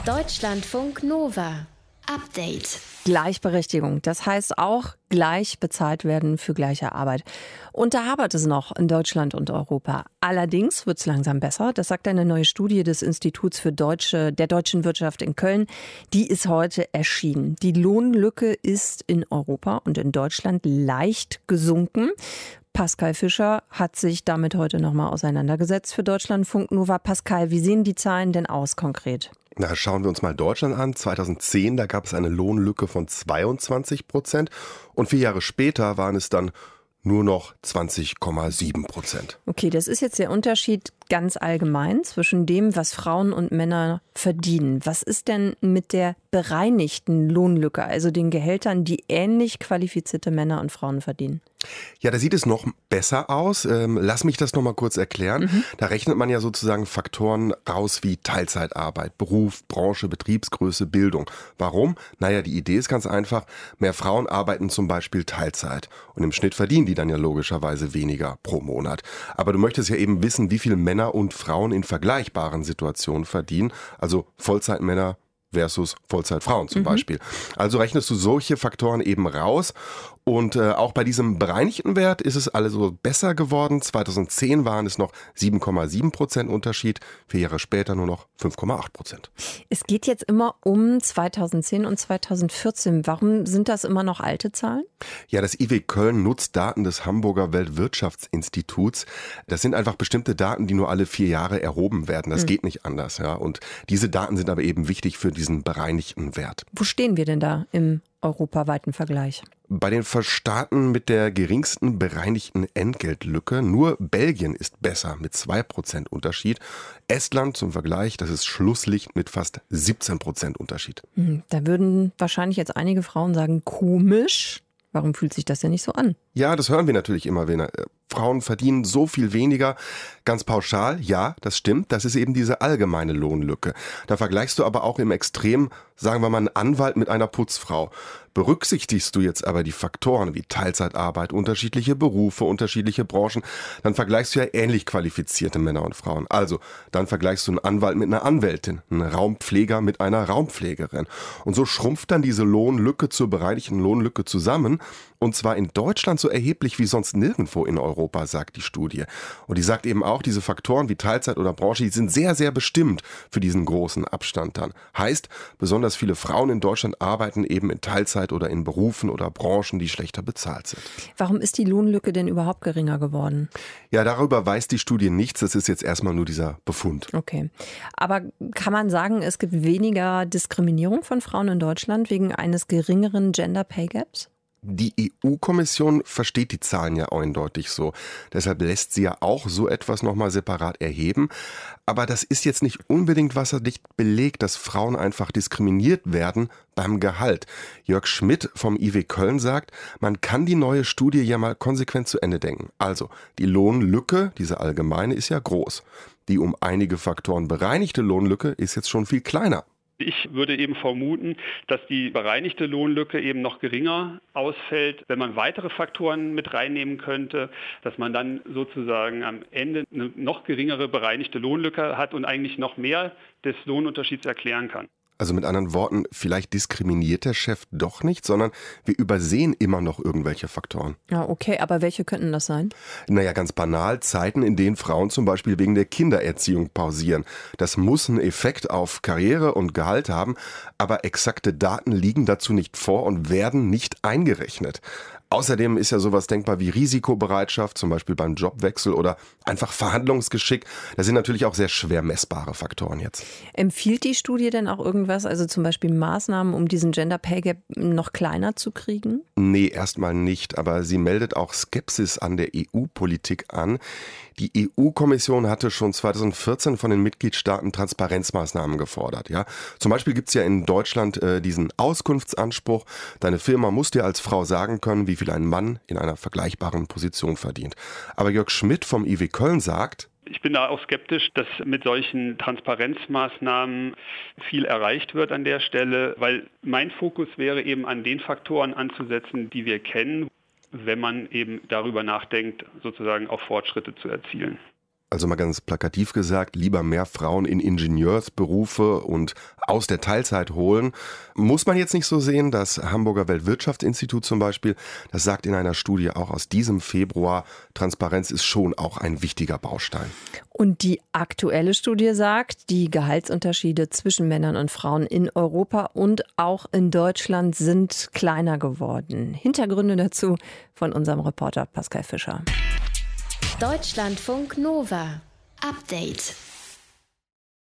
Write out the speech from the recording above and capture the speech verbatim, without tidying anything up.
Deutschlandfunk Nova. Update. Gleichberechtigung, das heißt auch gleich bezahlt werden für gleiche Arbeit. Und da hapert es noch in Deutschland und Europa. Allerdings wird es langsam besser. Das sagt eine neue Studie des Instituts für Deutsche, der deutschen Wirtschaft in Köln. Die ist heute erschienen. Die Lohnlücke ist in Europa und in Deutschland leicht gesunken. Pascal Fischer hat sich damit heute nochmal auseinandergesetzt für Deutschlandfunk Nova. Pascal, wie sehen die Zahlen denn aus konkret? Na, schauen wir uns mal Deutschland an. zweitausendzehn, da gab es eine Lohnlücke von zweiundzwanzig Prozent und vier Jahre später waren es dann nur noch zwanzig Komma sieben Prozent. Okay, das ist jetzt der Unterschied ganz allgemein zwischen dem, was Frauen und Männer verdienen. Was ist denn mit der bereinigten Lohnlücke, also den Gehältern, die ähnlich qualifizierte Männer und Frauen verdienen? Ja, da sieht es noch besser aus. Ähm, lass mich das noch mal kurz erklären. Mhm. Da rechnet man ja sozusagen Faktoren raus wie Teilzeitarbeit, Beruf, Branche, Betriebsgröße, Bildung. Warum? Naja, die Idee ist ganz einfach. Mehr Frauen arbeiten zum Beispiel Teilzeit. Und im Schnitt verdienen die dann ja logischerweise weniger pro Monat. Aber du möchtest ja eben wissen, wie viele Männer und Frauen in vergleichbaren Situationen verdienen. Also Vollzeitmänner versus Vollzeitfrauen zum mhm. Beispiel. Also rechnest du solche Faktoren eben raus. Und äh, auch bei diesem bereinigten Wert ist es also besser geworden. zweitausendzehn waren es noch sieben Komma sieben Prozent Unterschied, vier Jahre später nur noch fünf Komma acht Prozent. Es geht jetzt immer um zweitausendzehn und zweitausendvierzehn. Warum sind das immer noch alte Zahlen? Ja, das I W Köln nutzt Daten des Hamburger Weltwirtschaftsinstituts. Das sind einfach bestimmte Daten, die nur alle vier Jahre erhoben werden. Das mhm. geht nicht anders. Ja. Und diese Daten sind aber eben wichtig für diesen bereinigten Wert. Wo stehen wir denn da im europaweiten Vergleich? Bei den Staaten mit der geringsten bereinigten Entgeltlücke, nur Belgien ist besser mit zwei Prozent Unterschied. Estland zum Vergleich, das ist Schlusslicht mit fast siebzehn Prozent Unterschied. Da würden wahrscheinlich jetzt einige Frauen sagen, komisch. Warum fühlt sich das denn nicht so an? Ja, das hören wir natürlich immer wieder. Frauen verdienen so viel weniger. Ganz pauschal, ja, das stimmt. Das ist eben diese allgemeine Lohnlücke. Da vergleichst du aber auch im Extrem, sagen wir mal, einen Anwalt mit einer Putzfrau. Berücksichtigst du jetzt aber die Faktoren wie Teilzeitarbeit, unterschiedliche Berufe, unterschiedliche Branchen, dann vergleichst du ja ähnlich qualifizierte Männer und Frauen. Also, dann vergleichst du einen Anwalt mit einer Anwältin, einen Raumpfleger mit einer Raumpflegerin. Und so schrumpft dann diese Lohnlücke zur bereinigten Lohnlücke zusammen. Und zwar in Deutschland so erheblich wie sonst nirgendwo in Europa, sagt die Studie. Und die sagt eben auch, diese Faktoren wie Teilzeit oder Branche, die sind sehr, sehr bestimmt für diesen großen Abstand dann. Heißt, besonders viele Frauen in Deutschland arbeiten eben in Teilzeit oder in Berufen oder Branchen, die schlechter bezahlt sind. Warum ist die Lohnlücke denn überhaupt geringer geworden? Ja, darüber weiß die Studie nichts. Das ist jetzt erstmal nur dieser Befund. Okay. Aber kann man sagen, es gibt weniger Diskriminierung von Frauen in Deutschland wegen eines geringeren Gender Pay Gaps? Die E U-Kommission versteht die Zahlen ja eindeutig so. Deshalb lässt sie ja auch so etwas nochmal separat erheben. Aber das ist jetzt nicht unbedingt wasserdicht belegt, dass Frauen einfach diskriminiert werden beim Gehalt. Jörg Schmidt vom I W Köln sagt, man kann die neue Studie ja mal konsequent zu Ende denken. Also, die Lohnlücke, diese allgemeine, ist ja groß. Die um einige Faktoren bereinigte Lohnlücke ist jetzt schon viel kleiner. Ich würde eben vermuten, dass die bereinigte Lohnlücke eben noch geringer ausfällt, wenn man weitere Faktoren mit reinnehmen könnte, dass man dann sozusagen am Ende eine noch geringere bereinigte Lohnlücke hat und eigentlich noch mehr des Lohnunterschieds erklären kann. Also mit anderen Worten, vielleicht diskriminiert der Chef doch nicht, sondern wir übersehen immer noch irgendwelche Faktoren. Ja, okay, aber welche könnten das sein? Naja, ganz banal, Zeiten, in denen Frauen zum Beispiel wegen der Kindererziehung pausieren. Das muss einen Effekt auf Karriere und Gehalt haben, aber exakte Daten liegen dazu nicht vor und werden nicht eingerechnet. Außerdem ist ja sowas denkbar wie Risikobereitschaft, zum Beispiel beim Jobwechsel oder einfach Verhandlungsgeschick. Das sind natürlich auch sehr schwer messbare Faktoren jetzt. Empfiehlt die Studie denn auch irgendwas, also zum Beispiel Maßnahmen, um diesen Gender Pay Gap noch kleiner zu kriegen? Nee, erstmal nicht. Aber sie meldet auch Skepsis an der E U-Politik an. Die E U-Kommission hatte schon zweitausendvierzehn von den Mitgliedstaaten Transparenzmaßnahmen gefordert. Ja? Zum Beispiel gibt es ja in Deutschland äh, diesen Auskunftsanspruch. Deine Firma muss dir als Frau sagen können, wie viel ein Mann in einer vergleichbaren Position verdient. Aber Jörg Schmidt vom I W Köln sagt, ich bin da auch skeptisch, dass mit solchen Transparenzmaßnahmen viel erreicht wird an der Stelle, weil mein Fokus wäre eben an den Faktoren anzusetzen, die wir kennen, wenn man eben darüber nachdenkt, sozusagen auch Fortschritte zu erzielen. Also mal ganz plakativ gesagt, lieber mehr Frauen in Ingenieursberufe und aus der Teilzeit holen. Muss man jetzt nicht so sehen. Das Hamburger Weltwirtschaftsinstitut zum Beispiel, das sagt in einer Studie auch aus diesem Februar, Transparenz ist schon auch ein wichtiger Baustein. Und die aktuelle Studie sagt, die Gehaltsunterschiede zwischen Männern und Frauen in Europa und auch in Deutschland sind kleiner geworden. Hintergründe dazu von unserem Reporter Pascal Fischer. Deutschlandfunk Nova. Update.